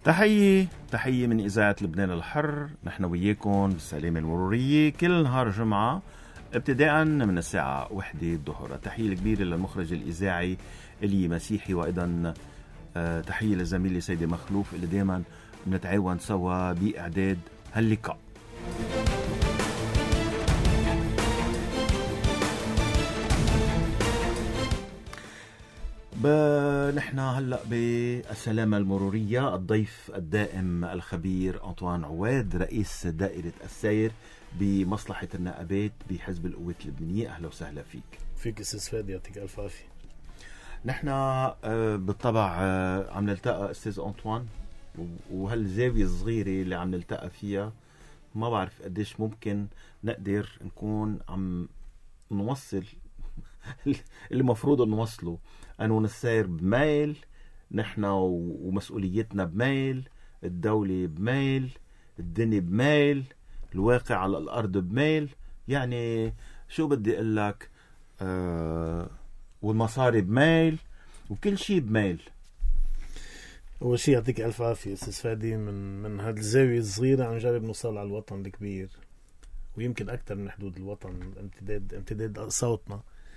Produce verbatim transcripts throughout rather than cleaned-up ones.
تحية تحية من إذاعة لبنان الحر. نحن وياكم بالسلامة المرورية كل نهار جمعة ابتداء من الساعة واحدة الظهر. تحية الكبيرة للمخرج الإذاعي إلي مسيحي، وأيضا تحية لزميلي سيدي مخلوف اللي دايما نتعاون سوا بإعداد هاللقاء. نحن هلأ بالسلامة المرورية. الضيف الدائم الخبير أنطوان عواد، رئيس دائرة السير بمصلحة النائبات بحزب القوات اللبنانية. أهلا وسهلا فيك. فيك أستاذ فادي، يعطيك ألف عافية. نحن بالطبع عم نلتقى أستاذ أنطوان، وهالزاوية الصغيرة اللي عم نلتقى فيها ما بعرف قديش ممكن نقدر نكون عم نوصل اللي مفروض نوصله. قانون السير بميل، نحن ومسؤوليتنا بميل، الدولة بميل، الدنيا بميل، الواقع على الأرض بميل. يعني شو بدي أقول لك، آه والمصاري بميل وكل شيء بميل. أول شيء يعطيك ألف عافية أستاذ فادي. من من هذه الزاوية الصغيرة عم نجرب نوصل على الوطن الكبير، ويمكن أكثر من حدود الوطن، امتداد امتداد صوتنا.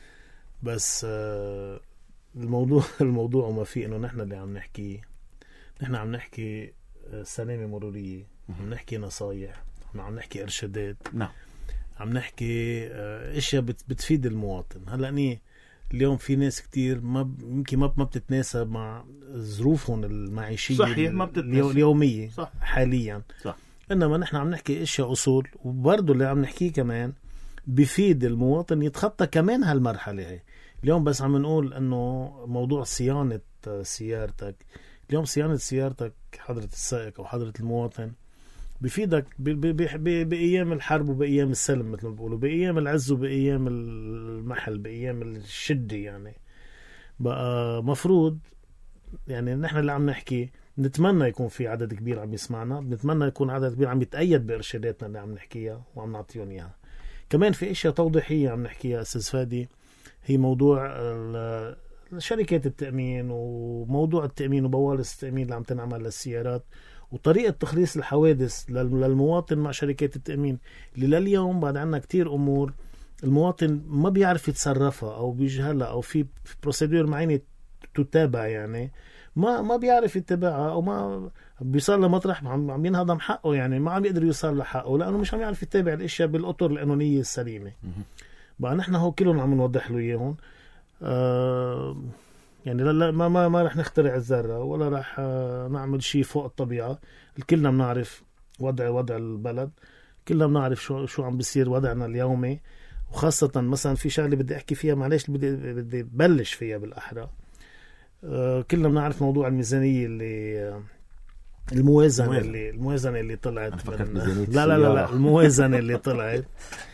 بس آه الموضوع الموضوع وما فيه إنه نحن اللي عم نحكي. نحن عم نحكي سلامة مرورية، عم نحكي نصايح، عم نحكي إرشادات، نعم، عم نحكي اشياء بتفيد المواطن. هلا ني اليوم في ناس كتير ما يمكن ما ما بتتناسب مع ظروفهم المعيشيه صحيح، ما بتتناسب اليوميه صح. حاليا صح. انما نحن عم نحكي اشياء اصول، وبرضه اللي عم نحكيه كمان بفيد المواطن يتخطى كمان هالمرحله هي. اليوم بس عم نقول انه موضوع صيانه سيارتك، اليوم صيانه سيارتك حضره السائق او حضره المواطن بفيدك بأيام الحرب وبأيام السلم مثل ما بيقولوا، بأيام العز وبأيام المحل، بأيام الشدة. يعني بقى مفروض يعني نحن اللي عم نحكي نتمنى يكون في عدد كبير عم يسمعنا، نتمنى يكون عدد كبير عم يتأيد بإرشاداتنا اللي عم نحكيها وعم نعطيهم إياها. كمان في اشياء توضيحية عم نحكيها أستاذ فادي، هي موضوع شركات التأمين وموضوع التأمين وبوالص التأمين اللي عم تنعمل للسيارات، وطريقة تخليص الحوادث للمواطن مع شركات التأمين اللي لليوم بعد عنا كتير أمور المواطن ما بيعرف يتصرفها أو بيجهلها، أو في بروسيدور معينة تتابع يعني ما ما بيعرف يتبعها، أو ما بيصل لمطرح عم عم ينهضم حقه، يعني ما عم يقدر يوصل لحقه لأنه مش عم يعرف يتابع الأشياء بالأطر القانونية السليمة. بقى نحن هو كلهم عم نوضح له إياهم. آه يعني لا ما ما ما رح نخترع الذرة ولا رح نعمل شيء فوق الطبيعة. كلنا بنعرف وضع وضع البلد، كلنا بنعرف شو شو عم بيصير وضعنا اليومي، وخاصة مثلا في شغلة بدي أحكي فيها، معلش بدي بدي بلش فيها بالأحرى. آه كلنا بنعرف موضوع الميزانية اللي الموازنة موازن. اللي الموازنة اللي طلعت من... لا لا لا لا الموازنة اللي طلعت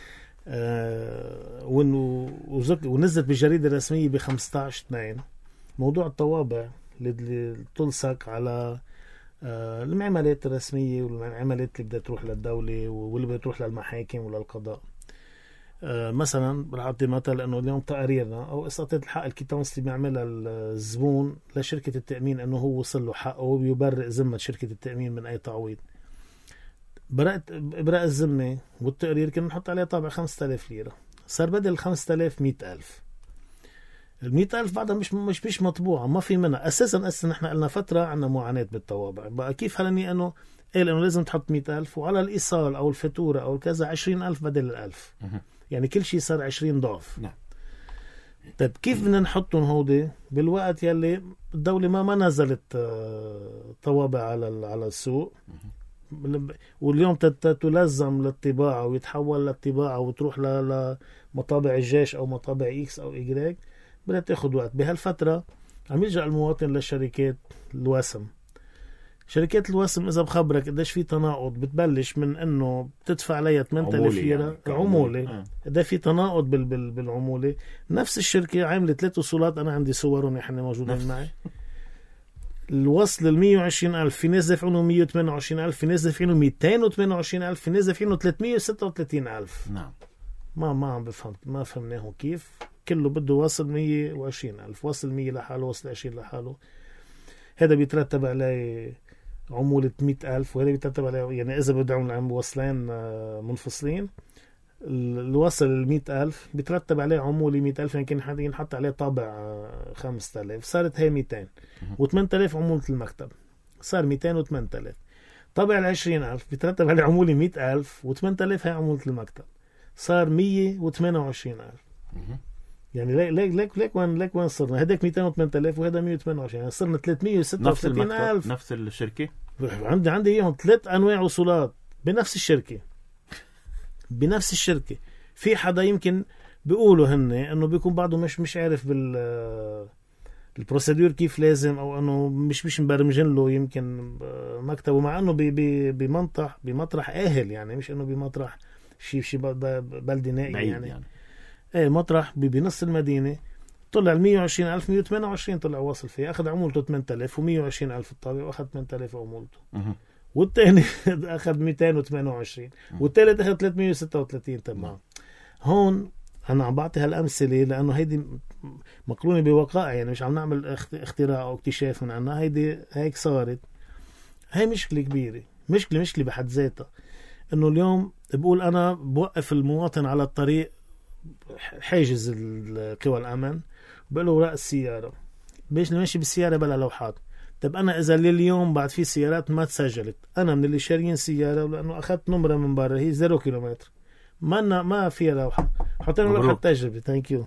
آه ونزلت بالجريدة الرسمية بخمسة عشر اثنين. موضوع الطوابع اللي تلصق على آه المعاملات الرسمية والمعاملات اللي بدها تروح للدولة واللي بدها تروح للمحاكم وللقضاء. آه مثلا رح أعطي مثل أنه اليوم تقاريرنا أو إسقاطات الحق الكيتانس اللي بيعملها الزبون لشركة التأمين أنه هو وصل له حقه وبيبرئ ذمة شركة التأمين من أي تعويض. برأت إبراء الذمة والتقرير كنا نحط عليه طابع خمسة آلاف ليرة، صار بدل خمسة آلاف مئة ألف. المئة ألف بعدها مش مش مش مطبوعة، ما في منها أساسا. أساسا نحن قلنا فترة عنا معاناة بالطوابع. بقى كيف هلني أنه قال إنه لازم تحط مئة ألف وعلى الإيصال أو الفاتورة أو كذا عشرين ألف بدل الألف، يعني كل شيء صار عشرين ضعف. نعم. طيب كيف بدنا نحطهم هودي بالوقت يلي الدولة ما ما نزلت طوابع على على السوق، واليوم تلزم للطباعة ويتحول للطباعة وتروح لمطابع الجيش أو مطابع إكس أو إجريك، بدها تاخد وقت. بهالفترة عم يرجع المواطن لشركات الوسم. شركات الوسم إذا بخبرك قديش في تناقض، بتبلش من إنه بتدفع عليها ثمانية آلاف ليرة يعني عمولة، قديش في تناقض بال بال بالعمولة. نفس الشركة عاملة ثلاث وصولات، أنا عندي صورهم إحنا موجودين معي. الوصل المية وعشرين ألف، في ناس دافعينه مية وثمانية وعشرين ألف، في ناس دافعينه مئتين وثمانية وعشرين ألف، في ناس دافعينه ثلاثمية وستة وثلاثين ألف. نعم. ما ما عم بفهم، ما فهمناه كيف. كله بده وصل مية وعشرين ألف، وصل مية لحاله، وصل عشرين لحاله. هذا بيترتب عليه عمولة مئة ألف، وهذا بيترتب عليه يعني إذا بدهم وصلين منفصلين الوصل المئة ألف بيترتب عليه عمولة مئة ألف، يمكن حد ينحط عليه طابع خمسة آلاف، صارت هي مئتين، وثمانية آلاف عمولة المكتب، صار مئتين وثمانية آلاف. طابع العشرين ألف بيترتب عليه عمولة مئة ألف وثمانية آلاف هي عمولة المكتب، صار مية وثمانية وعشرين ألف. يعني ليك ليك ليك ليك وين ليك وين صرنا؟ هداك مئتين وثمانية آلاف وهذا مية وثمانية وعشرين، يعني صرنا ثلاثمية وستة وثلاثين ألف. نفس الشركة؟ عندي عندي اياهم ثلاث انواع وصولات بنفس الشركة، بنفس الشركة. في حدا يمكن بيقولوا هن انه بيكون بعضه مش مش عارف بال البروسيدور كيف لازم، او انه مش مش مبرمجين له يمكن مكتبه، مع انه بمنطح بمطرح اهل، يعني مش انه بمطرح شيء شيء بلدي نائي يعني, يعني ايه مطرح بنص المدينة. طلع المية وعشرين ألف مية وثمانية وعشرين طلع واصل فيه، أخذ عمولته ثمانية آلاف ومية وعشرين ألف الطابع، وأخذ ثمانية آلاف عمولته. والتاني أخذ مئتين وثمانية وعشرين، والثالث أخذ ثلاثمية وستة وثلاثين. تمام. هون أنا عم بعطي هالأمثلة لأنه هيدي مقرونة بوقائع، يعني مش عم نعمل اختراع أو اكتشاف من عنا، هيدي هيك صارت. هاي مشكلة كبيرة، مشكلة مشكلة بحد ذاتها. إنه اليوم بقول أنا بوقف المواطن على الطريق حاجز القوى الأمن، بقول له وراء السيارة بيش ماشي بالسيارة بلا لوحات. طب أنا إذا لليوم بعد في سيارات ما تسجلت، أنا من اللي شاريين سيارة لأنه أخذت نمرة من برا هي زيرو كيلومتر ما ما فيها لوحة، حطينا لوحة تجربة. ثانك يو.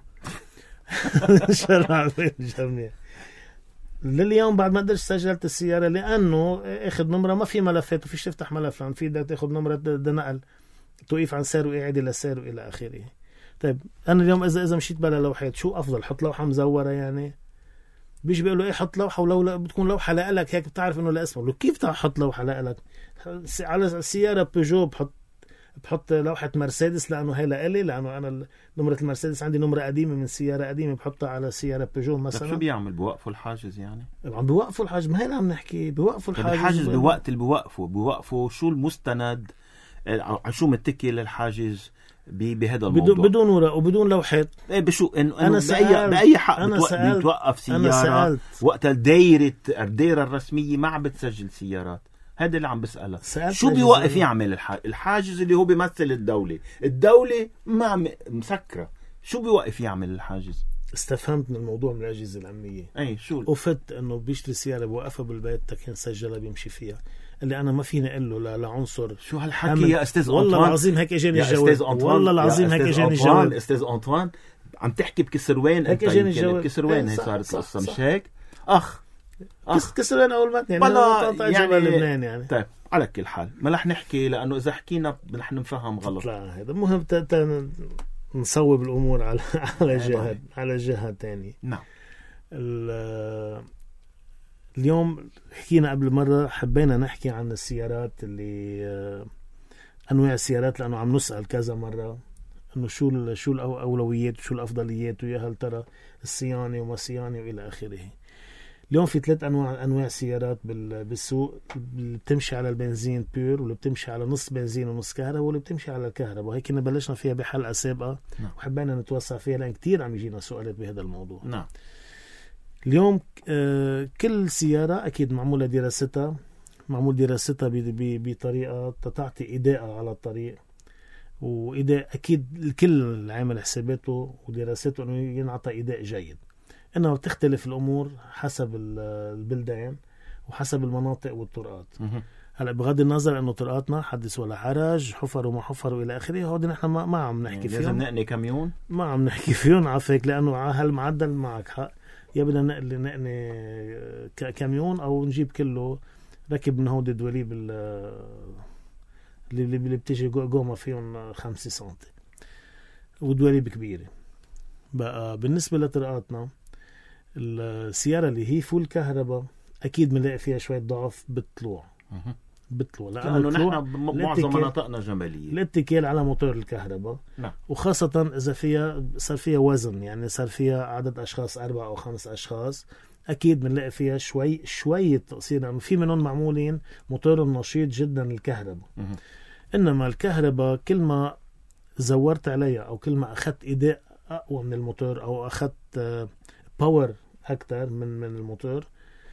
شرع الجميع. لليوم بعد ما قدرت سجلت السيارة لأنه أخذ نمرة ما في ملفات، وفيش تفتح ملف لأن في بدك تأخذ نمرة نقل، توقيف عن سير وإعادة لسير وإلى آخره. طيب أنا اليوم إذا إذا مشيت بلا لوحات شو أفضل؟ حط لوحة مزورة يعني؟ بيجي بيقولوا إيه حط لوحة، ولو بتكون لوحة لألك هيك بتعرف إنه لاسمه. لو كيف تحط لوحة لألك؟ على السيارة بيجو بحط بحط لوحة مرسيدس لأنه هي لإلي، لأنه أنا نمرة المرسيدس عندي نمرة قديمة من سيارة قديمة بحطها على سيارة بيجو مثلا. شو بيعمل؟ بوقفوا الحاجز يعني؟ عم بوقفوا الحاجز، ما هي اللي عم نحكي، بوقفوا الحاجز. الحاجز بوقت اللي بوقفوا بوقفوا شو المستند على شو متكل الحاجز بهذا الموضوع؟ بدون بدون ورق وبدون لوحات. ايه بشو انه أنا بأي بأي حق أنا بتوقف, بتوقف سيارة وقت الدايرة الدايرة الرسمية ما عم بتسجل سيارات؟ هذا اللي عم بسأله. شو بيوقف يعمل الحاجز؟ الحاجز اللي هو بيمثل الدولة، الدولة ما مسكرة، شو بيوقف يعمل الحاجز؟ استفهمت من الموضوع من الأجهزة الأمنية. اي شو؟ وفت انه بيشتري سيارة بوقفها بالبيت تكين سجلها بيمشي فيها، اللي انا ما فيني اقول له لعنصر. شو هالحكي يا استاذ أنطوان؟ والله العظيم هيك اجاني الجواب، والله العظيم هيك اجاني الجواب. استاذ أنطوان عم تحكي بكسروين، انت يمكن بكسروين هي صارت القصة مش هيك؟ اخ اخ كسروين اول ما يعني والله يعني لبنان يعني. طيب على كل حال ما رح نحكي لانه اذا حكينا رح نفهم غلط. لا هذا مهم ت... ت... نصوب الامور على على جهه على جهه ثانيه. نعم. اليوم حكينا قبل مرة، حبينا نحكي عن السيارات اللي أنواع السيارات، لأنه عم نسأل كذا مرة إنه شو شو الأولويات وشو الأفضليات، ويا هل ترى الصيانة وما صيانة وإلى آخره. اليوم في ثلاث أنواع أنواع سيارات بالسوق، اللي بتمشي على البنزين بيور، واللي بتمشي على نص بنزين ونص كهرباء، واللي بتمشي على الكهرباء. هيك بلشنا فيها بحلقة سابقة. نعم. وحبينا نتوسع فيها لأن كتير عم يجينا سؤالات بهذا الموضوع. نعم. اليوم كل سيارة أكيد معمولة دراستها، معمول دراستها بطريقة تعطي إداءة على الطريق، وإداء أكيد الكل عامل حساباته ودراسته أنه ينعطى إداء جيد. إنما بتختلف الأمور حسب البلدان وحسب المناطق والطرقات. هلا بغض النظر انه طرقاتنا حدث ولا حرج، حفر وما حفر والى اخره، هودي نحن ما, ما عم نحكي فيهم. لازم نقني كاميون، ما عم نحكي فيهم عفيك، لانه على هالمعدل معك حق، يا بدنا نقل نقني كاميون او نجيب كله ركب من هودي دواليب اللي اللي بتيجي قومه فيهم خمسة سنتي ودواليب كبيره. بقى بالنسبه لطرقاتنا السياره اللي هي فول كهرباء اكيد بنلاقي فيها شويه ضعف بالطلوع. بطلوا لانه نحن معظم مناطقنا جبليه، الاتكال على موتور الكهرباء. نعم. وخاصه اذا فيها صار فيها وزن، يعني صار فيها عدد اشخاص اربع او خمس اشخاص، اكيد بنلاقي فيها شوي شويه تقصير، لانه يعني في منهم معمولين موتور نشيط جدا الكهرباء. انما الكهرباء كل ما زورت عليها او كل ما اخذت اداء اقوى من الموتور او اخذت باور اكثر من من الموتور،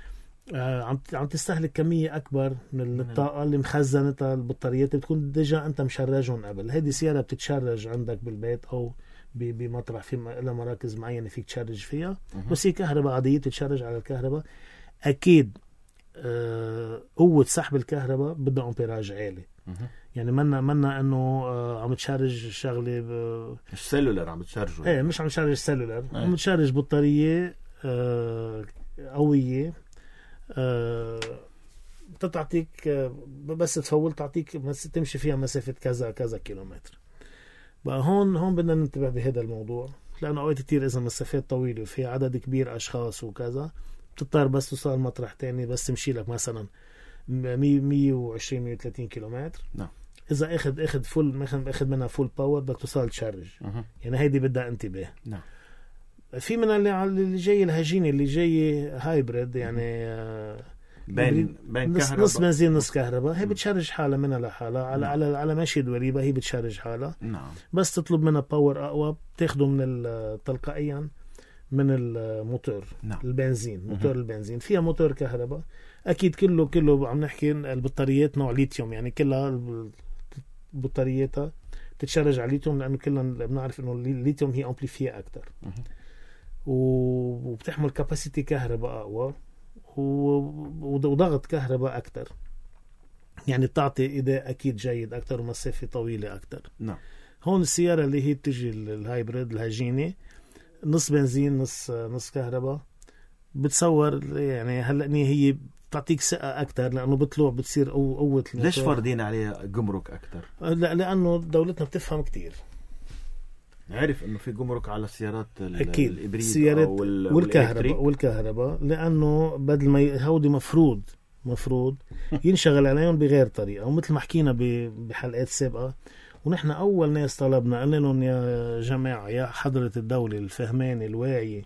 آه عم عم تستهلك كمية أكبر من الطاقة اللي مخزنتها البطاريات بتكون ديجا أنت مشرجهم قبل. هذه سيارة بتتشرج عندك بالبيت أو بمطرح في لها مراكز معينة فيك تشرج فيها. بس هي كهرباء عادية بتتشرج على الكهرباء. أكيد آه قوة سحب الكهرباء بدها أمبيراج عالي. يعني منا منا انه آه عم تشارج شغله ب... مش سيلولر عم تشارجه. ايه مش عم تشارج سيلولر، ايه. عم تشارج بطاريه آه قويه آه بتعطيك آه بس تفول تعطيك بس تمشي فيها مسافه كذا كذا كيلومتر. بقى هون هون بدنا ننتبه بهذا الموضوع، لانه اوقات كتير اذا مسافات طويله وفي عدد كبير اشخاص وكذا بتضطر بس توصل مطرح تاني بس تمشي لك مثلا مية وعشرين مية وثلاثين كيلومتر. نعم. اذا اخذ اخذ فول مثلا اخذ منها فول باور بدك توصل تشارج. أه. يعني هيدي بدها انتباه. نعم. في من اللي اللي جاي الهجينه اللي جاي هايبريد يعني بين بين نص كهرباء نص بنزين نص كهرباء، هي بتشارج حالها منها لحالها على نعم. على على ماشي ضريبه هي بتشارج حالها. نعم. بس تطلب منها باور اقوى بتاخده من تلقائيا من الموتور. نعم. البنزين موتور البنزين فيها موتور كهرباء اكيد كله كله عم نحكي البطاريات نوع ليثيوم، يعني كلها بطارياتها تتشارج على الليثيوم لانه كلنا بنعرف انه الليثيوم هي امبليفيه اكثر وبتحمل كاباسيتي كهرباء اقوى وضغط كهرباء اكثر، يعني بتعطي اداء اكيد جيد اكثر ومسافه طويله اكثر. نعم. هون السياره اللي هي بتجي الهايبريد الهجينه نص بنزين نص نص كهرباء بتصور يعني هلا هي بتعطيك ثقه اكثر لانه بطلوع بتصير قوه. ليش فرضين عليها جمرك اكثر؟ لا لانه دولتنا بتفهم كتير، عرف انه في جمرك على السيارات اكيد الابريد السيارات او والكهرباء والكهرباء لانه بدل ما هودي مفروض مفروض ينشغل عليهم بغير طريقه، ومثل ما حكينا بحلقات سابقه ونحن اول ناس طلبنا قلنا لهم يا جماعه يا حضره الدوله الفهمان الواعيه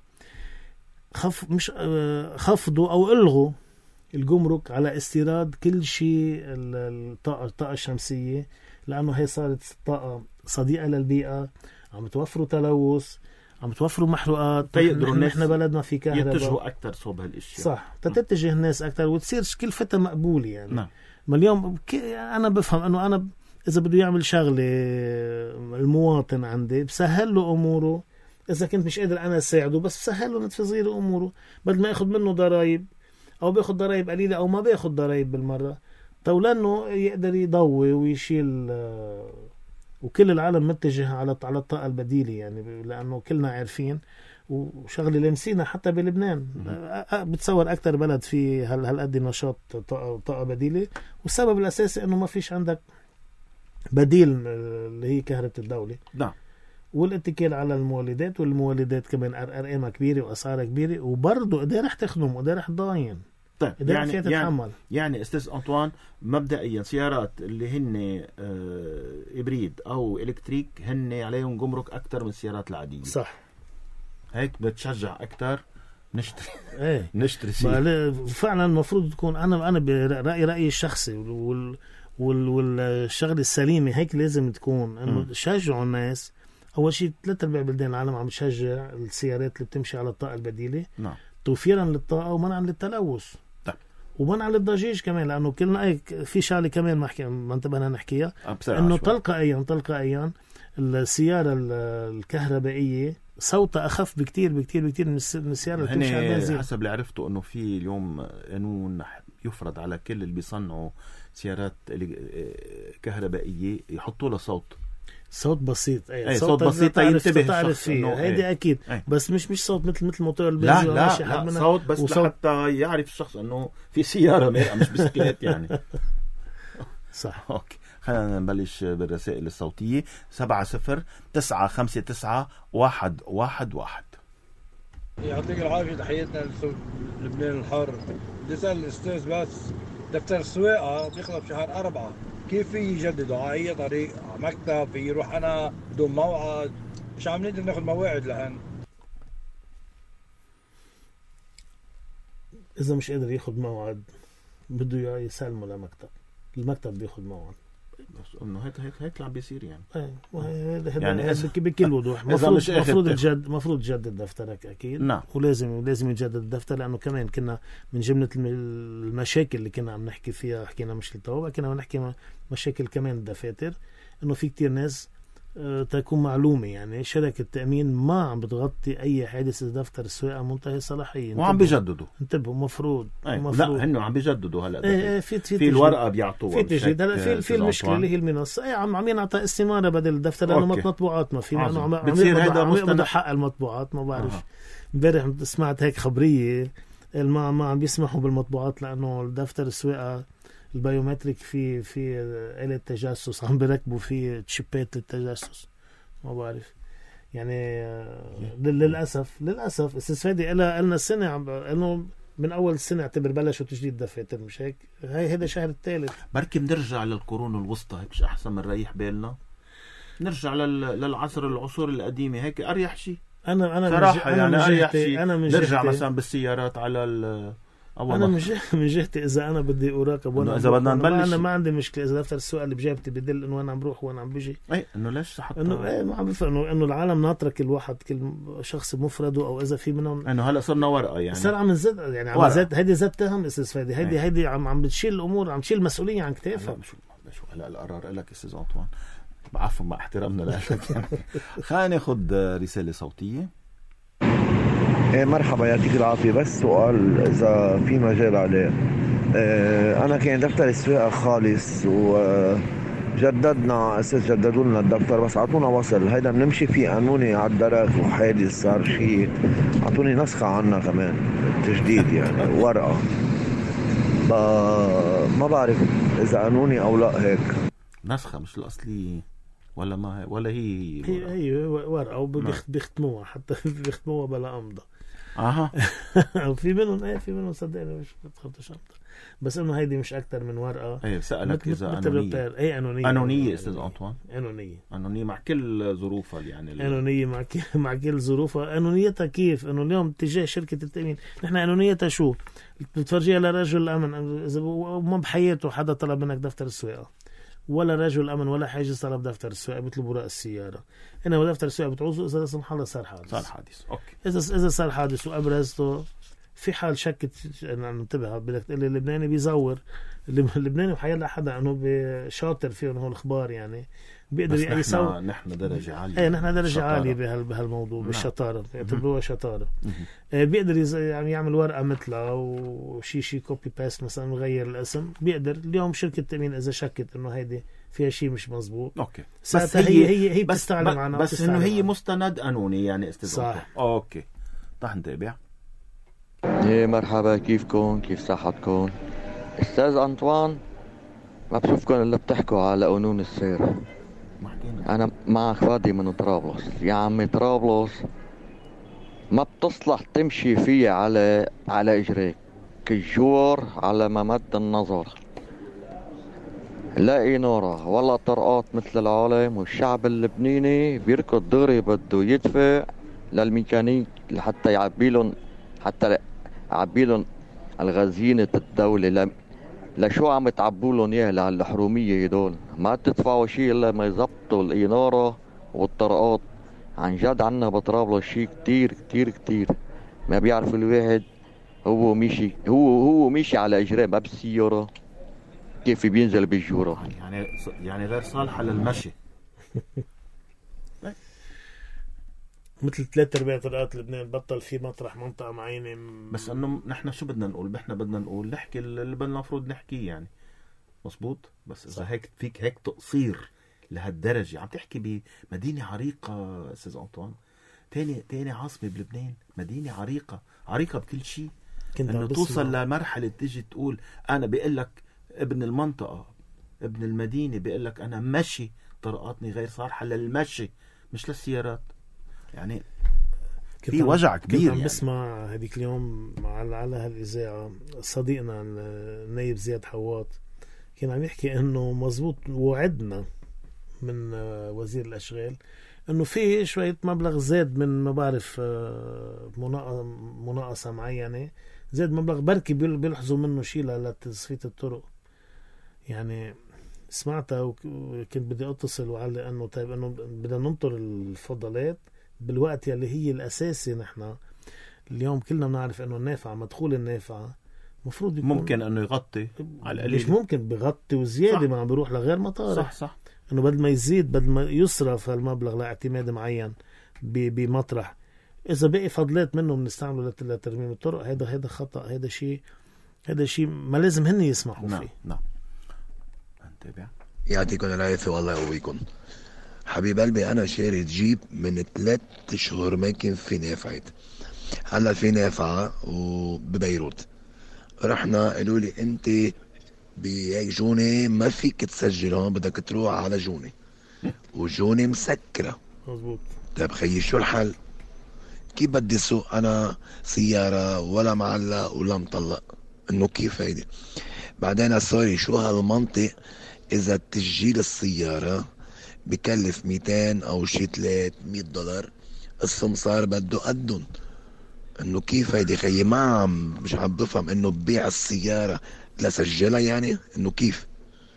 خف مش خفضوا او الغوا الجمرك على استيراد كل شيء الطاقه الطاقه الشمسيه، لانه هي صارت طاقه صديقه للبيئه، عم توفروا تلوث، عم توفروا محروقات. تقدروا نحن بلدنا في كهرباء يتجهوا اكثر صوب هالاشياء. صح تتجه الناس اكثر وتصير كل فتره مقبوله يعني. نعم. ما اليوم انا بفهم انه انا اذا بده يعمل شغله المواطن عندي بسهل له اموره، اذا كنت مش قادر انا اساعده بس بسهل له تفضيل اموره بدل ما ياخذ منه ضرائب او بياخذ ضرائب قليله او ما بياخذ ضرائب بالمره، تو لانه يقدر يضوي ويشيل. وكل العالم متجه على على الطاقه البديله يعني لانه كلنا عارفين وشغله لمسينا حتى بلبنان بتصور اكثر بلد في هالقد نشاط طاقه طاقه بديله، والسبب الاساسي انه ما فيش عندك بديل اللي هي كهرباء الدوله. نعم. والاتكال على المولدات، والمولدات كمان ارقامها كبيره واسعارها كبيره وبرضه قد ايه رح تخدم وقد ايه رح تضاين. طيب يعني يعني يعني استاذ أنطوان مبدئيا سيارات اللي هن آه ابريد او الكتريك هن عليهم جمرك اكثر من السيارات العاديه. صح. هيك بتشجع اكثر نشتري ايه نشتري سيارة. فعلا المفروض تكون انا انا برايي رايي الشخصي وال وال والشغله السليمه هيك لازم تكون انه شجعوا الناس. اول شيء ثلاث ارباع بلدان العالم عم تشجع السيارات اللي بتمشي على الطاقه البديله. نعم. توفيرا للطاقه ومنعا للتلوث. طيب. ومنع للضجيج كمان لانه كلنا في شغله كمان ما حكي ما انتبهنا نحكيها انه تلقائيا تلقائيا السياره الكهربائيه صوتها اخف بكتير بكتير بكتير من السياره اللي بتمشي على البنزين. حسب اللي عرفته انه في اليوم قانون يفرض على كل اللي بيصنعوا سيارات كهربائيه يحطوا له صوت صوت بسيط. اي أي صوت بسيط ينتبه تعرف فيه هيدي اكيد أي. بس مش مش صوت مثل مثل موتور البنزين. لا لا, لا صوت بس وصوت لحتى يعرف الشخص انه في سياره مش بسكليت يعني. صح. اوكي خلينا نبلش بالرسائل الصوتيه. سبعة صفر تسعة خمسة تسعة واحد واحد واحد. يعطيك العافيه. تحياتنا لبنان الحر. بدي اسال الاستاذ بس دفتر السواقه بيخلص بشهر أربعة كيف في يجددوا على اي طريق مكتب في يروح انا بدون موعد مش عم نقدر ناخذ مواعيد لهن. اذا مش قادر ياخذ موعد بده يسلمه لمكتب المكتب بياخذ موعد بس انه هيك هيك هيك عم بيصير يعني. هذا يعني يعني بكل وضوح. مفروض مفروض تجدد مفروض تجدد دفترك اكيد. نعم. ولازم لازم يجدد الدفتر، لانه كمان كنا من جمله المشاكل اللي كنا عم نحكي فيها، حكينا مشكله توبه، كنا عم نحكي مشاكل كمان الدفاتر، انه في كتير ناس تكون معلومة يعني شركة التأمين ما عم بتغطي أي حادث دفتر السواقة منتهي الصلاحية، وعم بيجددوا. انتبهوا مفروض. لا هنو عم بيجددوا هلا. ايه في في, في الورقة بيعطوها في تجديد. هلا في في المشكلة اللي هي المنصة، ايه عم عم ينعطى استمارة بدل الدفتر لأنه مطبوعات ما في، لأنه عم عم يقبضوا حق المطبوعات. ما بعرف امبارح آه. سمعت هيك خبرية ما ما عم بيسمحوا بالمطبوعات لأنه الدفتر السواقة البيومتريك في في آلة تجسس، عم بركبوا فيه تشيبات للتجسس. ما بعرف يعني للأسف للأسف استفادة إلى قلنا السنة إنه من أول السنة اعتبر بلشوا تجديد دفاتر، مش هيك؟ هاي هذا شهر الثالث. بركي بنرجع للقرون الوسطى، هيك مش أحسن من ريح بالنا؟ نرجع للعصر العصور القديمة، هيك أريح شيء. أنا أنا صراحة أنا يعني أريح شيء. أنا من نرجع مثلا بالسيارات على ال أنا من جهتي من جهتي إذا أنا بدي أراقب وأنا إذا بدنا نبلش، أنا ما عندي مشكلة إذا دفتر السواقة اللي بجيبتي بدل إنه أنا عم بروح وأنا عم بيجي. أي إنه ليش حتى إنه إيه ما عم بفهم إنه إنه العالم ناطرة كل واحد كل شخص بمفرده، أو إذا في منهم إنه هلا صرنا ورقة يعني صار عم نزد يعني عم زد. هيدي زد تهم استفادة. هيدي هيدي عم عم بتشيل الأمور، عم تشيل المسؤولية عن كتافها. شو شو هلا القرار لك أستاذ أنطوان، بعفو مع احترامنا لك يعني. خلينا ناخذ رسالة صوتية. إيه مرحبا يعطيك العافية، بس سؤال إذا في مجال عليه. إيه أنا كان دفتر السواقة خالص وجددنا أساس جددوا لنا الدفتر، بس عطونا وصل هيدا بنمشي فيه قانوني على الدرك وحادث صار شيء عطوني نسخة عنا كمان تجديد يعني ورقة، ما بعرف إذا قانوني أو لا. هيك نسخة مش الأصلية ولا ما هي ولا هي هي هي ورقة وبيختموها حتى بيختموها بلا أمضة. اها في منهم ايه في منهم صدقني مش بتخبط شنطه، بس انه هيدي مش اكتر من ورقه. ايه سألك اذا قانونيه. ايه قانونيه قانونيه استاذ أنطوان، قانونيه قانونيه مع كل ظروفها يعني. قانونيه مع كل مع كل ظروفها. قانونيتها كيف؟ انه اليوم تجاه شركه التامين نحن قانونيتها شو؟ بتفرجيها لرجل الامن اذا ما بحياته حدا طلب منك دفتر السواقه، ولا رجل امن ولا حاجز طلب دفتر السواقه، بيطلبوا رأس السياره. انما دفتر السواقه بتعوزه اذا اسم حالة صار حادث. صار حادث اوكي. اذا اذا صار حادث وابرزته في حال شكت انا انتبه بدك تقول لي اللبناني بيزور، اللبناني وحيلا حدا انه شاطر فيه انه الاخبار يعني بيقدر يسوي. نحن درجه عاليه. ايه نحن درجه عاليه بهالموضوع بالشطاره، يعتبروها شطاره. آه بيقدر يز... يعني يعمل ورقه مثلها وشي شي كوبي باست مثلا يغير الاسم. بيقدر اليوم شركه التامين اذا شكت انه هيدي فيها شيء مش مزبوط اوكي، بس هي هي هي بس بتستعلم عنها، بس انه هي مستند قانوني يعني استاذ. صح. اوكي رح نتابع. ايه مرحبا، كيفكم؟ كيف صحتكم؟ استاذ أنطوان، ما بشوفكم الا بتحكوا على قانون السير. انا معك فادي من طرابلس. يا عمي طرابلس ما بتصلح تمشي فيها على على اجريك، كجور على ممد النظر، لا إنارة ولا طرقات مثل العالم. والشعب اللبناني بيركض دغري بده يدفع للميكانيك لحتى يعبيلن حتى يعبيلن الغزينة الدولة. ل... لشو عم تعبولن اياه للحرومية هدول؟ ما تدفعوا شيء الا ما يزبطوا الإنارة والطرقات. عن جد عنا بطرابلس شيء كتير كتير كتير ما بيعرف الواحد. هو ميشي هو هو ميشي على اجريه ما بالسيارة كيف بينزل بالجورة يعني يعني غير صالحة للمشي. مثل ثلاث ارباع طرقات لبنان بطل في مطرح منطقة معينة م... بس انه نحن شو بدنا نقول؟ نحن بدنا نقول نحكي اللي بدنا المفروض نحكيه يعني مزبوط. بس اذا هيك فيك هيك تقصير لهالدرجة، عم تحكي بمدينة عريقة استاذ أنطوان، تاني تاني عاصمة بلبنان، مدينة عريقة عريقة بكل شيء. انه توصل لمرحلة تيجي تقول انا بقول لك ابن المنطقة ابن المدينة بيقول لك أنا مشي طرقاتني غير صالحة للمشي مش للسيارات. يعني في وجع كبير. كنت عم يعني بسمع هذيك اليوم على على هالإذاعة صديقنا النايب زياد حواط كان عم يحكي إنه مزبوط وعدنا من وزير الأشغال إنه في شوية مبلغ زاد من ما بعرف مناقصة معينة، زاد مبلغ بركي بيلحظوا منه شيء لتصفية الطرق. يعني سمعتها وكنت بدي اتصل وعلق انه طيب انه بدنا ننطر الفضلات بالوقت يلي هي الاساسي. نحن اليوم كلنا بنعرف انه النافعه مدخول النافعه مفروض يكون ممكن انه يغطي على القليل. مش ممكن بغطي وزياده، ما عم بيروح لغير مطارح. صح صح. انه بدل ما يزيد بدل ما يصرف هالمبلغ لاعتماد معين بمطرح، اذا بقي فضلات منه بنستعمله لترميم الطرق. هذا هذا خطا، هذا شيء هذا شيء ما لازم هن يسمحوا نعم. فيه. نعم نتابع. يعطيكم العافيه والله يقويكم. حبيب قلبي انا شاري جيب من ثلاث اشهر ما كان في نافعه، هلا في نافعه وببيروت. رحنا قالوا لي انت بهيك جوني ما فيك تسجل هون، بدك تروح على جوني، وجوني مسكره. مزبوط. طيب خيي شو الحل؟ كيف بدي سوق انا سياره ولا معلق ولا مطلق؟ انه كيف هيدي؟ بعدين سوري شو هالمنطق اذا تسجيل السياره بكلف ميتين او شي ثلاثمية دولار، السمسار بده قدن. انه كيف هيدي خيي؟ ما عم مش عم بفهم انه ببيع السياره لسجلها، يعني انه كيف؟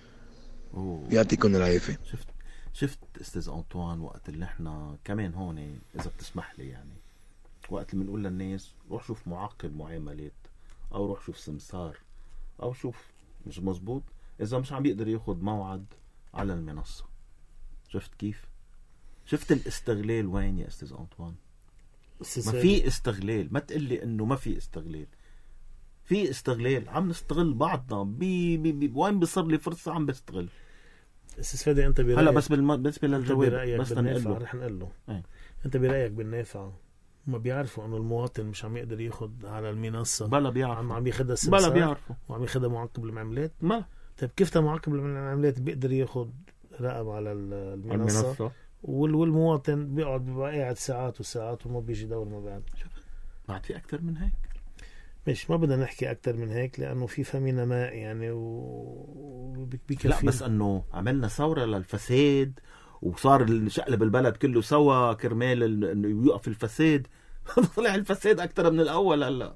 أوه. يعطيكم العافيه. شفت شفت استاذ انطوان وقت اللي احنا كمان هون اذا بتسمح لي، يعني وقت اللي بنقول للناس روح شوف معقب معاملات او روح شوف سمسار او شوف، مش مزبوط اذا مش عم بيقدر ياخد موعد على المنصة. شفت كيف؟ شفت الاستغلال وين يا استاذ انطوان؟ ما في استغلال، ما تقلي انه ما في استغلال، في استغلال. عم نستغل بعضنا بي بي بي وين بيصير لي فرصة عم بستغل. استاذ فادي انت برأيك هلا بس بالنسبة للجواب بس نقول له رح نقول له ايه. انت برأيك بالنافعة ما بيعرفوا انه المواطن مش عم يقدر ياخد على المنصة، بلا بيعرفوا، عم عم ياخدها السمسار، بلا بيعرفوا، وعم ياخدها معقب المعاملات. ما طيب كيف معقب المعاملات بيقدر ياخد رقم على المنصة, المنصة. والمواطن بيقعد بيبقى قاعد ساعات وساعات وما بيجي دور ما بعد. بعد في أكتر من هيك؟ مش ما بدنا نحكي أكتر من هيك لأنه في فمنا ماء يعني وبكفي. لا بس أنه عملنا ثورة للفساد وصار الشقلب البلد كله سوا كرمال انه يوقف الفساد. طلع الفساد اكتر من الاول هلا.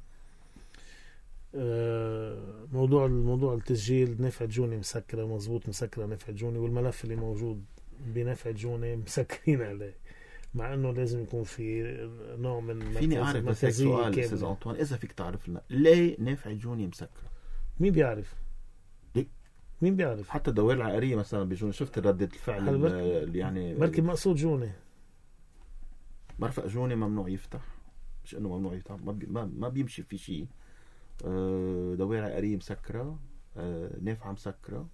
موضوع الموضوع التسجيل نافعة جوني مسكرة، مزبوط مسكرة نافعة جوني، والملف اللي موجود بنافعة جوني مسكرين عليه، مع انه لازم يكون في نوع من فيني اعرف بس هيك سؤال استاذ انطوان، اذا فيك تعرف لنا ليه نافعة جوني مسكرة؟ مين بيعرف؟ ليه؟ مين بيعرف؟ حتى الدوائر العقارية مثلا بجوني شفت ردة الفعل اللي يعني بركي مقصود جوني مرفق جوني ممنوع يفتح، مش انه ممنوع يفتح، ما, بي ما, ما بيمشي في شيء. أه دوائر عقارية مسكرة، أه نافعة مسكرة.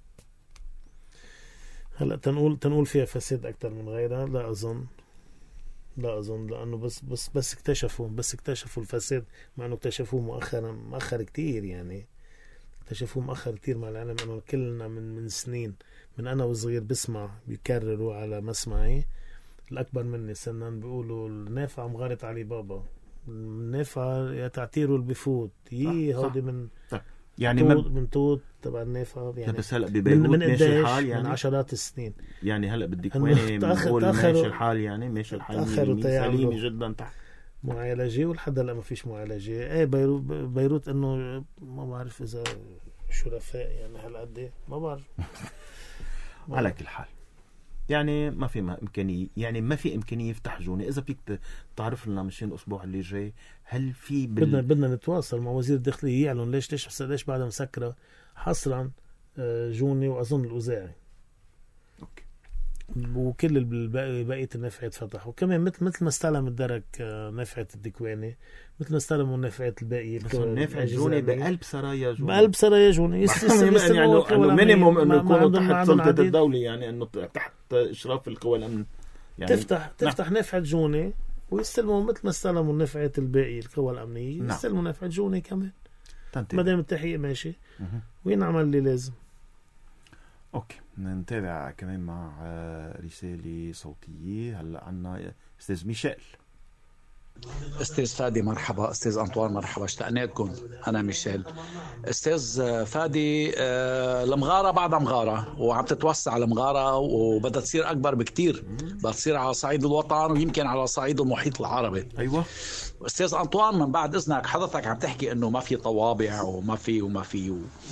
هلا تنقول تنقول فيها فساد اكثر من غيرها؟ لا اظن لا اظن لانه بس بس بس اكتشفوا بس اكتشفوا الفساد، مع انه اكتشفوه مؤخرا مؤخر كتير، يعني اكتشفوه مؤخر كتير، مع العلم انه كلنا من من سنين من انا وصغير بسمع بيكرروا على مسمعي الأكبر مني سنا بيقولوا النافعة مغارة علي بابا، النافعة يا تعتيره اللي بفوت يي هودي من صح. يعني توت من توت تبع النافعة يعني. بس هلا ببيروت من ماشي الحال يعني من عشرات السنين، يعني هلا بدك وين بنقول ماشي الحال، يعني ماشي الحال سليمي جدا تحت معالجة، ولحد هلا ما فيش معالجة. ايه بيروت بيروت انه ما بعرف اذا شرفاء يعني هلا قد ايه ما بعرف. على كل حال يعني ما في ما إمكانية، يعني ما في إمكانية يفتح جوني. إذا فيك تعرف لنا مشان الأسبوع اللي جاي هل في بال... بدنا بدنا نتواصل مع وزير الداخلية يعلن ليش ليش ليش بعدها مسكرة حصرا جوني وأظن الأوزاعي. أوكي. وكل الباقي بقية النافعات فتحوا كمان، مثل مثل ما استلم الدرك نافعة الدكواني، مثل ما استلموا النافعات الباقية. بس نافعة جوني بقلب سرايا جوني، بقلب سرايا جوني يعني انه مينيموم انه يكونوا تحت سلطة الدولة، يعني انه تحت اشراف القوى الامن، يعني تفتح تفتح نافعة جوني ويستلموا مثل ما استلموا النافعات الباقية القوى الامنية، نعم. يستلموا نافعة جوني كمان ما دام التحقيق ماشي وينعمل اللي لازم. اوكي نتابع كمان مع رسالة صوتية. هلا عنا استاذ ميشيل. استاذ فادي مرحبا، استاذ انطوان مرحبا، اشتقنا لكم. انا ميشيل. استاذ فادي، المغاره بعدها مغاره وعم تتوسع المغاره وبدها تصير اكبر بكتير، بدها تصير على صعيد الوطن ويمكن على صعيد المحيط العربي. ايوه استاذ انطوان، من بعد اذنك حضرتك عم تحكي انه ما في طوابع وما في وما في و...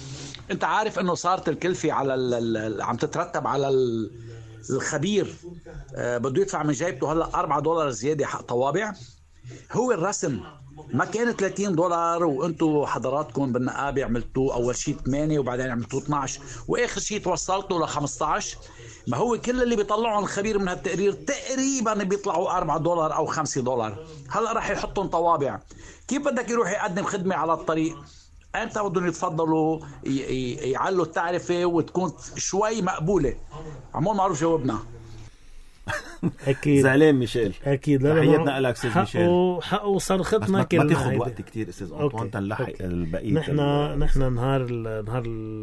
انت عارف انه صارت الكلفة على ال ال عم تترتب على ال الخبير آه بده يدفع من جيبته هلا أربعة دولار زيادة حق طوابع. هو الرسم ما كان ثلاثين دولار وانتم حضراتكم بالنقابة عملتوه اول شيء ثمانية وبعدين عملتوه اثناشر واخر شيء توصلتوا ل خمسة عشر. ما هو كل اللي بيطلعوا الخبير من هالتقرير تقريبا بيطلعوا أربعة دولار او خمسة دولار. هلا راح يحطون طوابع. كيف بدك يروح يقدم خدمة على الطريق؟ امتى بدهم يتفضلوا يعلوا التعرفة وتكون شوي مقبولة؟ عمول معروف جاوبنا. اكيد زعلان ميشيل. اكيد تحياتنا لك استاذ ميشيل. حقه حقه صرختنا كلنا. ما تاخذ هيدا. وقت كتير استاذ انطوان تنلحق البقيه. نحن نحن نهار نهار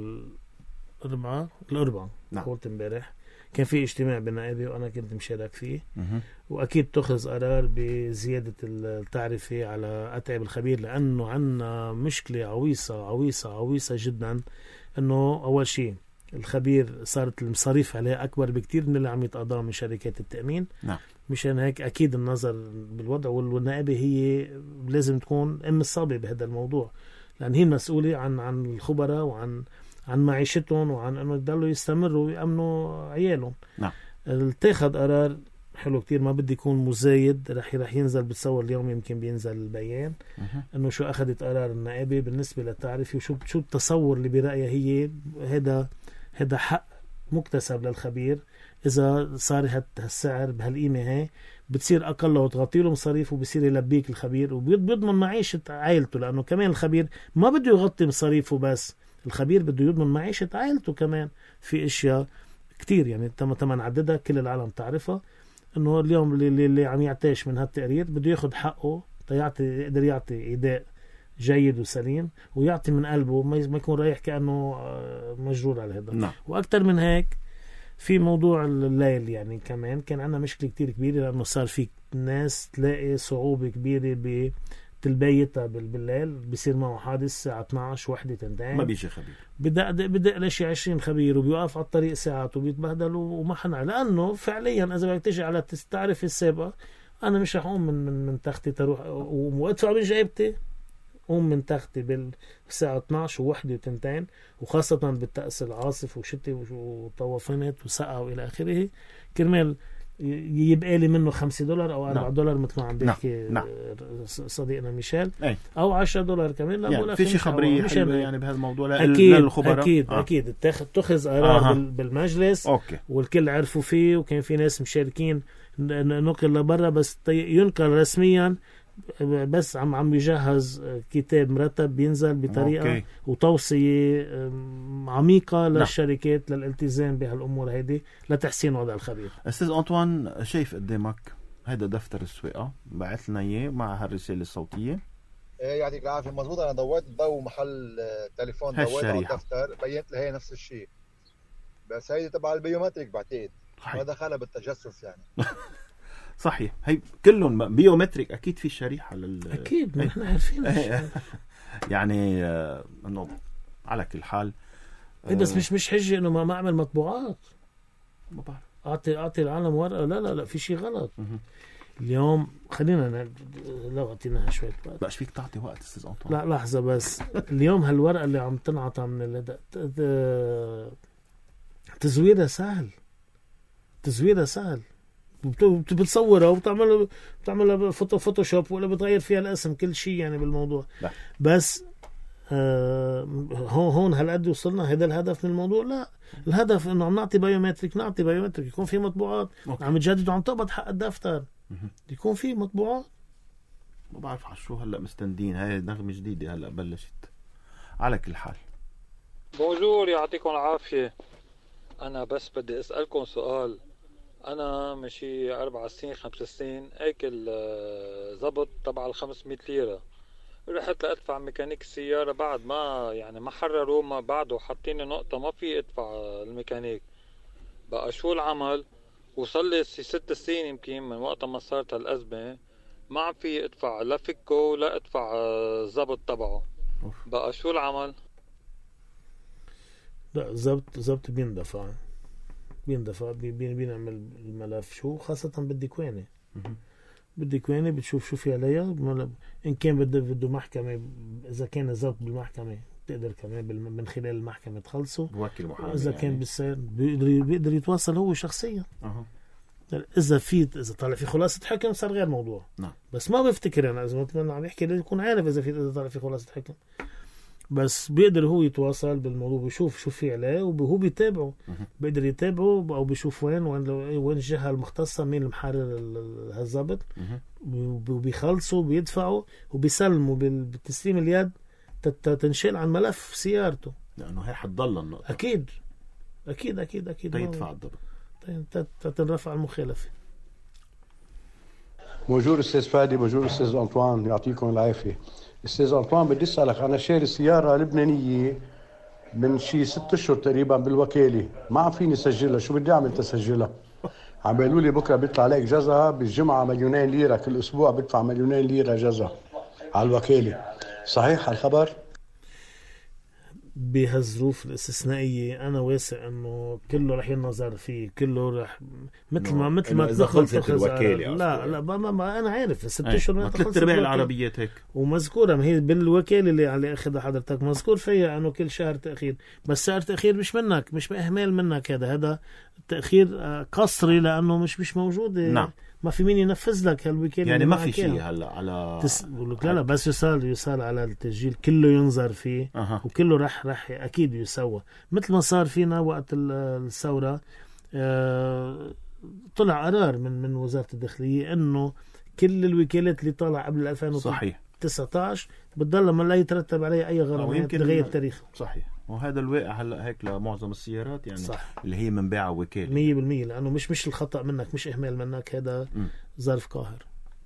الاربعاء الاربعاء نعم. قلت امبارح كان في اجتماع بالنقابة وانا كنت مشارك فيه. مه. واكيد تخذ قرار بزيادة التعرفة على اتعب الخبير لانه عنا مشكلة عويصة عويصة عويصة جدا. انه اول شيء الخبير صارت المصاريف عليه اكبر بكتير من اللي عم يتقاضاه من شركات التأمين. نعم. مشان هيك اكيد النظر بالوضع والنقابة هي لازم تكون ام الصابة بهذا الموضوع لان هي مسؤولة عن عن الخبراء وعن عن معيشتهم وعن انه يضلوا يستمروا ويأمنوا عيالهم. نعم. اتخذ قرار حلو كتير ما بدي يكون مزايد. رح رح ينزل بتصور اليوم يمكن بينزل البيان مه. انه شو اخذت قرار النقابة بالنسبة للتعرفة وشو شو التصور اللي برأيها هي هذا هذا حق مكتسب للخبير. اذا صار هالسعر بهالقيمة هاي بتصير اقل وتغطي له مصاريف وبصير يلبيك الخبير وبيضمن معيشة عائلته لانه كمان الخبير ما بده يغطي مصاريفه بس. الخبير بده يضمن معيشة عائلته كمان في اشياء كتير يعني تم تم عددها كل العالم تعرفها. انه اليوم اللي, اللي عم يعتاش من هالتقرير بده ياخد حقه تيعطي يقدر يعطي اداء جيد وسليم ويعطي من قلبه ما يكون رايح كأنه مجرور على هذا. نعم. واكتر من هيك في موضوع الليل يعني كمان كان عندنا مشكلة كتير كبيرة لانه صار في ناس تلاقي صعوبة كبيرة ب تلبيتها بالليل بيصير معه حادث الساعة اثنعش وحدة تنتين ما بيجي خبير بدأ بدأ لشي عشرين خبير وبيوقف على الطريق ساعات وبيتبهدلوا وما حنا لأنه فعليا إذا بدك تجي على التعرفة السابقة أنا مش رح أقوم من من من تختي تروح وأدفع من جيبتي. قوم من تختي بالساعة اثنعش ووحدة وتنتين وخاصة بالتأس العاصف وشتي وطوفانات وسقع وإلى آخره كرمال يبقى لي منه خمسة دولار او أربعة دولار مثل ما عم بيحكي نعم. صديقنا ميشيل أي. او عشرة دولار كمان. لا يعني في شيء خبريه حلوه يعني بهذا الموضوع اكيد للخبراء. اكيد آه. اكيد اتخذ اتخذ قرار آه. بالمجلس. أوكي. والكل عرفوا فيه وكان في ناس مشاركين نقل لبرا بس ينقل رسميا بس عم عم يجهز كتاب مرتب بينزل بطريقة أوكي. وتوصية عميقة للشركات للالتزام بهالأمور هيدي لتحسين وضع الخبير. أستاذ أنطوان شايف قدامك هيدا دفتر السواقة بعث لنا إياه مع هالرسالة الصوتية. ايه يعطيك العافية مزبوط. أنا ضويت الضوء محل تليفون ضويت على الدفتر بينت لها نفس الشيء بس هيدي تبع البيومتريك بعتقد ما دخلها بالتجسس يعني. صحيح هي كلهم بيومتريك اكيد في شريحه لل اكيد ما احنا عارفين يعني انه على كل حال بس مش مش حجه انه ما اعمل مطبوعات ما بعرف اعطي اعطي العالم ورقه. لا لا لا في شيء غلط. اليوم خلينا لو اعطيناها شويه وقت بقى فيك تعطي وقت استاذ انطوان. لا لحظه بس اليوم هالورقه اللي عم تنعطى من تزويرها سهل تزويرها سهل بتصورها وبتعملها بتعملها فوتو فوتوشوب ولا بتغير فيها الاسم كل شيء يعني بالموضوع. لا. بس آه هون هون هالقد وصلنا هذا الهدف من الموضوع. لا الهدف انه عم نعطي بايومتريك نعطي بايومتريك يكون في مطبوعات أوكي. عم تجدد وعم تقبض حق الدفتر يكون في مطبوعات. ما بعرف على شو هلا مستندين هاي نغمة جديدة هلا بلشت. على كل حال بونجور يعطيكم العافية. انا بس بدي اسألكم سؤال. انا مشي اربع سنين خمس سنين اكل زبط تبع الخمسمية ليرة رحت لادفع ميكانيك السيارة بعد ما يعني ما حرروا ما بعده حاطيني نقطة ما في ادفع الميكانيك. بقى شو العمل؟ وصل لي ست سنين يمكن من وقت ما صارت هالأزمة ما عم في ادفع لا فكه ولا ادفع زبط تبعه. بقى شو العمل؟ لا زبط زبط بيندفع بيندفع بينعمل الملف شو خاصة بالديكواني. بالديكواني بتشوف شو في عليها إن كان بده بده محكمة إذا كان الزبط بالمحكمة بتقدر كمان من خلال المحكمة تخلصه. بوكل محامي إذا يعني. كان بالسير بيقدر بيقدر يتواصل هو شخصيا. أه. إذا في إذا طلع في خلاصة حكم صار غير موضوع. نعم. بس ما بفتكر أنا إذا ما عم يحكي يكون عارف إذا في إذا طلع في خلاصة حكم. بس بيقدر هو يتواصل بالموضوع بيشوف شو في عليه وهو بيتابعه. بيقدر يتابعه أو بيشوف وين وين وين الجهة المختصة مين المحرر هالضبط وبيخلصوا بيدفعوا وبيسلموا بالتسليم اليد تنشيل عن ملف سيارته. لأنه هي حتضل النقطة. أكيد أكيد أكيد أكيد. تيدفع الضبط. تترفع المخالفة. موجود أستاذ فادي، موجود أستاذ أنطوان، يعطيكم العافية. أستاذ أنطوان بدي أسألك، أنا شاري سيارة لبنانية من شي ست أشهر تقريبا بالوكالة، ما عم فيني سجلها، شو بدي أعمل تسجلها؟ عم بيقولوا لي بكرة بيطلع عليك جزا بالجمعة مليونين ليرة، كل أسبوع بدفع مليونين ليرة جزا على الوكالة، صحيح هالخبر؟ بهالظروف الاستثنائية أنا واثق إنه كله رح ينظر فيه، كله رح مثل ما مثل ما إذا خلصت الوكالة. لا لا ما, ما أنا عارف ست أشهر ثلاث أرباع العربيات هيك ومذكورة، ما هي بالوكالة اللي اللي أخذها حضرتك مذكور فيها إنه كل شهر تأخير، بس شهر تأخير مش منك، مش إهمال منك، هذا هذا تأخير قصري لأنه مش مش موجود. نعم. ما في مين ينفذ لك هالوكالة يعني ما في شيء هلا على تس... لا لا بس يصال يصال على التسجيل كله ينظر فيه. أه. وكله رح رح أكيد يسوى مثل ما صار فينا وقت الثورة. أه... طلع قرار من من وزارة الداخلية إنه كل الوكالات اللي طالع قبل ألفين وتسعة عشر بتضل ما لا يترتب عليها أي غرامات لغاية التاريخ. صحيح. وهذا الواقع هلا هيك لمعظم السيارات يعني. صح. اللي هي منباعها وكالة مية بالمية، لأنه مش مش الخطأ منك، مش إهمال منك، هذا ظرف قاهر.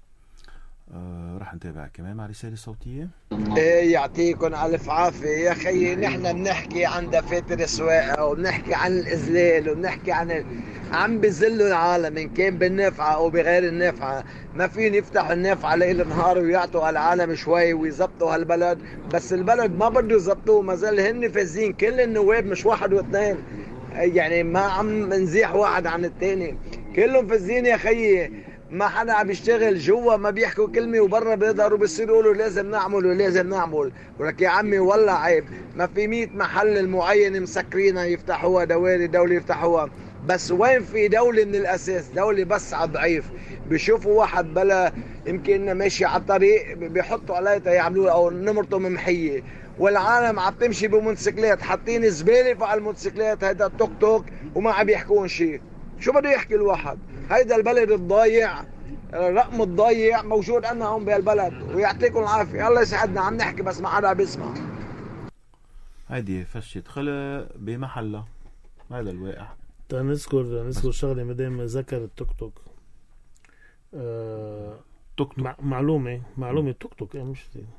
آه رح نتابع كمان مع رسالة صوتية. ايه يعطيكم الف عافية يا خيي. نحن بنحكي عن دفاتر السواقة وبنحكي عن الإذلال وبنحكي عن ال... عم بذلوا العالم إن كان بالنافعة أو بغير النافعة. ما فين يفتحوا النافعة ليل نهار ويعطوا العالم شوي ويزبطوا هالبلد، بس البلد ما بده يزبطوه، ما زال هن فازين كل النواب، مش واحد واثنين يعني، ما عم نزيح واحد عن الثاني، كلهم فازين يا خيي. ما حدا عم يشتغل جوا، ما بيحكوا كلمة وبرا بيقدروا بيصيروا يقولوا لازم نعمل ولازم نعمل. ولك يا عمي والله عيب، ما في مية محل المعين مسكرينها يفتحوها، دوالي دولة يفتحوها، بس وين في دولة من الأساس؟ دولة بس على ضعيف. بيشوفوا واحد بلا يمكن ماشي على الطريق بيحطوا عليه يعملوا أو نمرته ممحية، والعالم عم تمشي بموتوسيكلات حاطين زبالة على الموتوسيكلات، هيدا التوك توك وما عم يحكون شيء. شو بده يحكي الواحد؟ هيدا البلد الضايع، الرقم الضايع موجود عندنا هون بهالبلد، ويعطيكم العافية. الله يسعدنا، عم نحكي بس ما حدا بيسمع. هيدي فشة خلق بمحلها، هذا الواقع. نذكر نذكر شغله مدام ذكر التوك توك. آه توك توك معلومه معلومه توك توك مش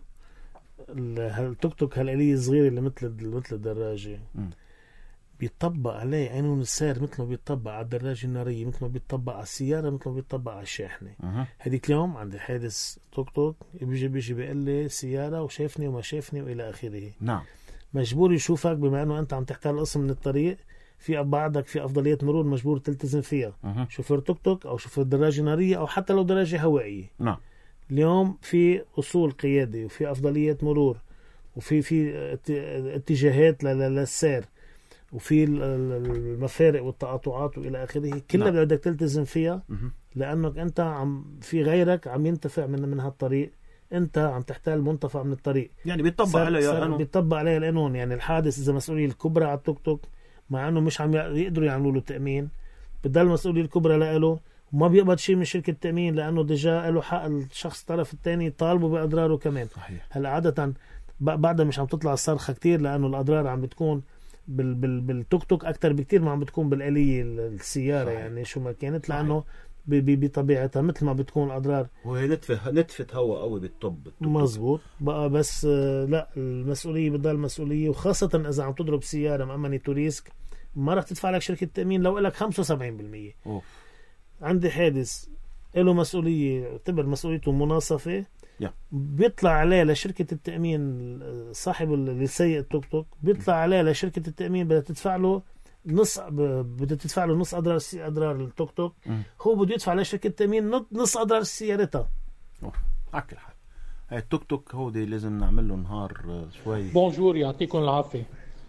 التوك توك هالآلية الصغيره اللي مثل مثل الدراجه م. بيطبق عليه قانون السير مثل ما بيطبق على الدراجه الناريه، مثل ما بيطبق على السياره، مثل ما بيطبق على الشاحنه. أه. هذيك اليوم عندي حادث توك توك بيجي بيجي بيقول لي سياره وشافني وما شافني والى اخره. نعم. مجبور يشوفك بما انه انت عم تحتل قسم من الطريق، في بعضك في افضليه مرور مجبور تلتزم فيها. أه. شوفير توك توك او شوفير دراجه ناريه او حتى لو دراجه هوائيه. نعم. اليوم في اصول قياده وفي افضليه مرور وفي في اتجاهات للسير وفي المفارق والتقاطعات والى اخره، كلها نعم. بدك تلتزم فيها لانك انت عم في غيرك عم ينتفع من من هالطريق، انت عم تحتل منتفع من الطريق، يعني بيطبق عليه القانون. بيطبق عليه القانون. يعني الحادث اذا مسؤوليه الكبرى على التوك توك مع انه مش عم يقدروا يعملوا له تامين، بتضل المسؤوليه الكبرى له وما بيقبض شيء من شركه التامين لانه ديجا له حق الشخص الطرف الثاني يطالبوا باضراره كمان. صحيح. هلا عاده بعدها مش عم تطلع الصرخه كتير لانه الاضرار عم بتكون بال بال بالتوك توك اكثر بكتير ما عم بتكون بالآلية السياره. صحيح. يعني شو ما كانت لانه بطبيعتها مثل ما بتكون الاضرار وهي نتفه نتفه هواء قوي بالطب. مزبوط بقى، بس لا المسؤوليه بتضل مسؤوليه، وخاصه اذا عم تضرب سياره مأمنه توريسك ما راح تدفع لك شركه التامين لو لك خمسة وسبعين بالمية. أوف. عندي حادث له مسؤوليه اعتبر مسؤوليته مناصفه، yeah. بيطلع عليه لشركه التامين صاحب اللي سيء التوك توك بيطلع عليه لشركه التامين بدها تدفع له نص بدها تدفع له نص اضرار اضرار التوك توك. م. هو بده يدفع لشركه التامين نص اضرار سيارتها. على كل حال هاي التوك توك هودي لازم نعمل له نهار شوي. بونجور يعطيكم العافية.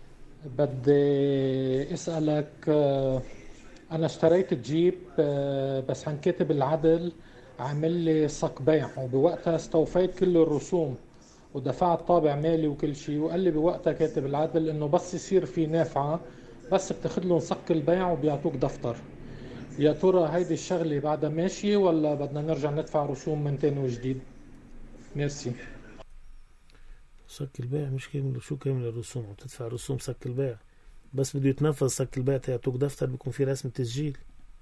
بدي اسألك، انا اشتريت جيب بس عن كاتب العدل عمل لي صك بيع، وبوقتها استوفيت كل الرسوم ودفعت طابع مالي وكل شيء، وقال لي بوقتها كاتب العدل انه بس يصير في نافعة بس بتاخد لهم صك البيع وبيعطوك دفتر. يا ترى هيدي الشغلة بعدها ماشي ولا بدنا نرجع ندفع رسوم من تاني وجديد؟ ميرسي. صك البيع مش كامل، شو كامل الرسوم؟ عم تدفع رسوم صك البيع، بس بده يتنفذ صك البيع يعطوك دفتر بيكون في رسم تسجيل.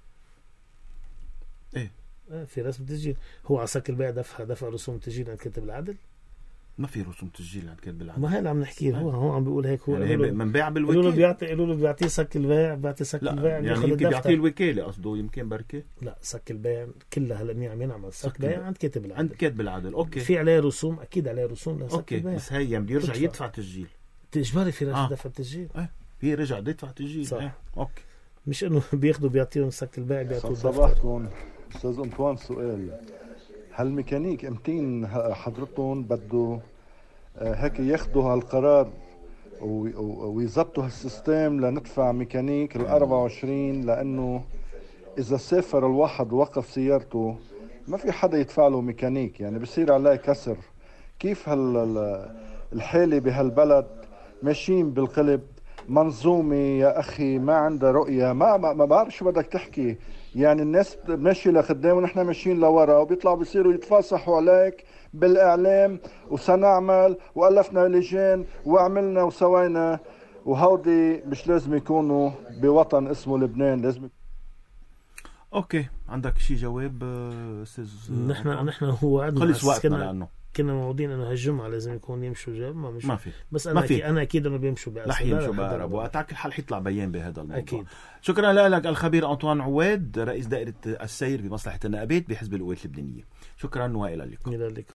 ايه اه في رسم تسجيل. هو على صك البيع دفع دفع رسوم تسجيل عند كاتب العدل؟ ما في رسوم تسجيل عند كاتب العدل. ما هي اللي عم نحكي. هو هو عم بيقول هيك. هو يعني من بيع بالوكيل. قالوا له بيعطي قالوا له بيعطيه صك البيع، بيعطي صك البيع يعني يمكن بيعطيه الوكاله قصده، يمكن بركه. لا صك البيع كلها هلا عم ينعمل صك البيع عند كاتب العدل. عند كاتب العدل اوكي. في عليه رسوم، اكيد عليه رسوم لصك اوكي البيع. بس هي بده يرجع يدفع تسجيل. اجباري في رسم آه. دفع تسجيل. اه في رجع يدفع تسجيل. صح. اه. اوكي. مش انه بياخذوا بيعطيهم صك البيع بيعطوه دفتر. صباحكم استاذ انطوان. سؤال، هل ميكانيك امتين حضرتهم بده هيك ياخذوا هالقرار ويزبطوا هالسيستم لندفع ميكانيك ال أربعة وعشرين، لانه اذا سافر الواحد وقف سيارته ما في حدا يدفع له ميكانيك، يعني بصير عليه كسر. كيف هالحالة بهالبلد؟ ماشيين بالقلب، منظومة يا أخي ما عندها رؤية، ما ما, ما بعرف شو بدك تحكي. يعني الناس ماشي لقدام ونحن ماشيين لورا، وبيطلعوا بيصيروا يتفاصحوا عليك بالإعلام وسنعمل وألفنا لجان وعملنا وسوينا، وهودي مش لازم يكونوا بوطن اسمه لبنان. لازم. اوكي عندك شي جواب استاذ؟ نحن نحن هو وعدنا خلص وقتنا لانه كنا موعودين انه هالجمعه لازم يكون يمشوا جاب. ما مش ما في. بس انا ما في. أكيد انا اكيد انه بيمشوا بأسف. رح يمشوا بأقرب وقت. على كل حال حيطلع بيان بهذا الموضوع. اكيد. شكرا لك الخبير أنطوان عواد، رئيس دائره السير بمصلحه النقابات بحزب القوات اللبنانيه. شكرا والى اللقاء. الى اللقاء.